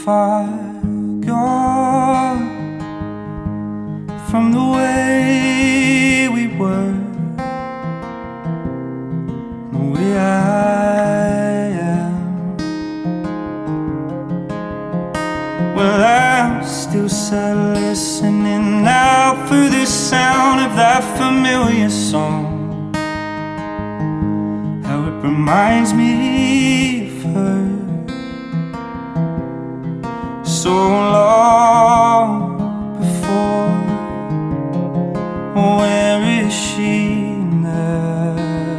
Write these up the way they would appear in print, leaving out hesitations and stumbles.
far gone from the way we were, the way I am. Well, I'm still sat listening out for the sound of that familiar song, how it reminds me of her. So long before, where is she now?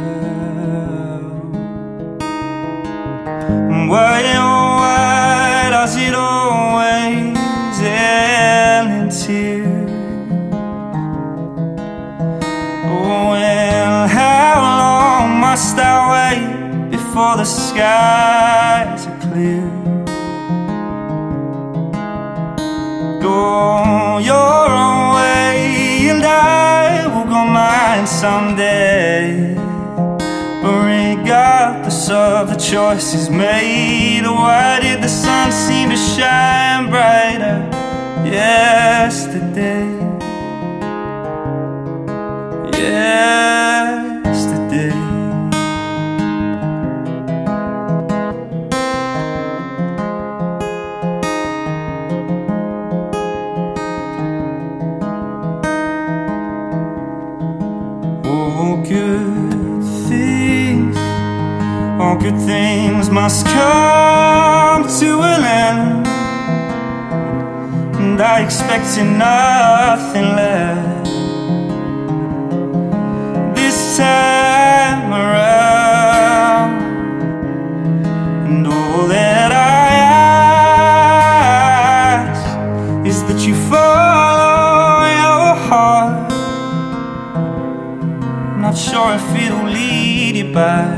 Why, oh why does it always end in tears? Oh well, how long must I wait before the skies are clear? Go your own way and I will go mine someday. But regardless of the choices made, why did the sun seem to shine brighter yesterday? Yesterday. All good things must come to an end, and I expected nothing less this time around. And all that I ask is that you follow your heart. Not sure if it'll lead you back.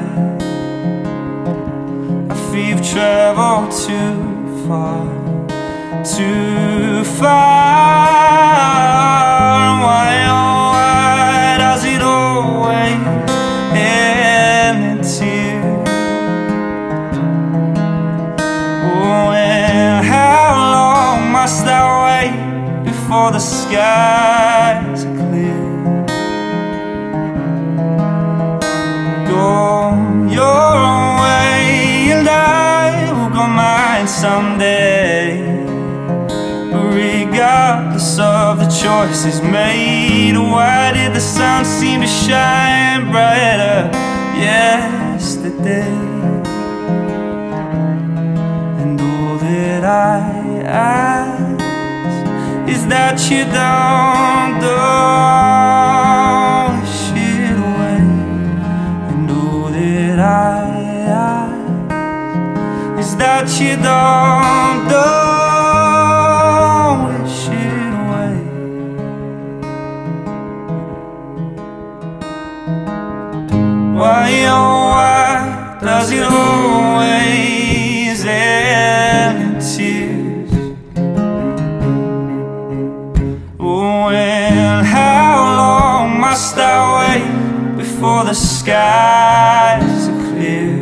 You've traveled too far, too far. Why, oh why does it always end in tears? Oh, and how long must I wait before the skies are clear? Go your own way and I will go mine someday. Regardless of the choices made, why did the sun seem to shine brighter yesterday? And all that I ask is that you don't wish it away. And all that I is that you don't wish it away. Why, oh why does it always end in tears? Oh, and how long must I wait before the skies are clear?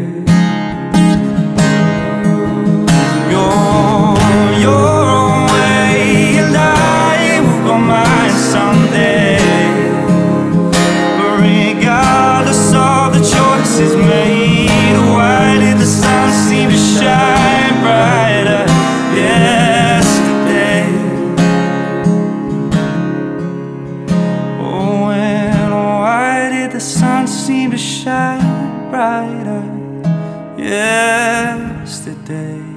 Is made. Why did the sun seem to shine brighter yesterday? Oh, and why did the sun seem to shine brighter yesterday?